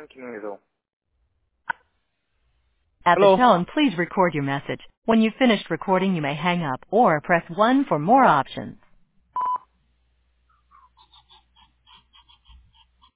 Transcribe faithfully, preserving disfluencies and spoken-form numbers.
하는 기능에서. At the Hello. tone, please record your message. When you've finished recording, you may hang up or press one for more options.